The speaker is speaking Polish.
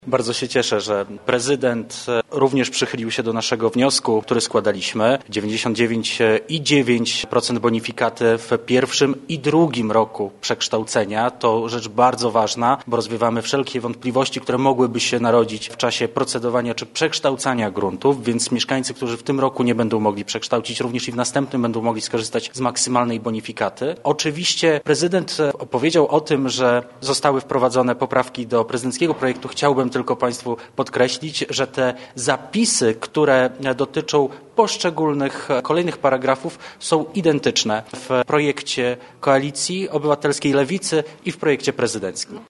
Bardzo się cieszę, że prezydent również przychylił się do naszego wniosku, który składaliśmy. 99,9% bonifikaty w pierwszym i drugim roku przekształcenia to rzecz bardzo ważna, bo rozwiewamy wszelkie wątpliwości, które mogłyby się narodzić w czasie procedowania czy przekształcania gruntów, więc mieszkańcy, którzy w tym roku nie będą mogli przekształcić, również i w następnym będą mogli skorzystać z maksymalnej bonifikaty. Oczywiście prezydent opowiedział o tym, że zostały wprowadzone poprawki do prezydenckiego projektu. Chciałbym tylko Państwu podkreślić, że te zapisy, które dotyczą poszczególnych kolejnych paragrafów, są identyczne w projekcie Koalicji Obywatelskiej Lewicy i w projekcie prezydenckim.